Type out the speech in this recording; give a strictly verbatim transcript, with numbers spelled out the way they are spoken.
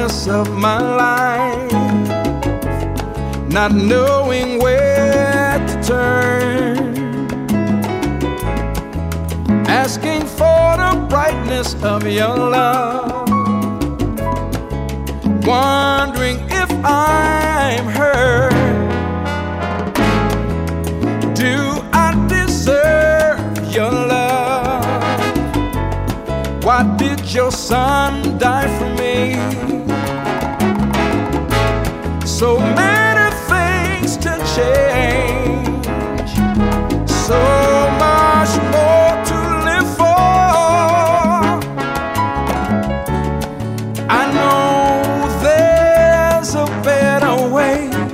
darkness of my life, not knowing where to turn, asking for the brightness of your love, wondering if I'm hurt. Do I deserve your love? Why did your son die for me? So many things to change.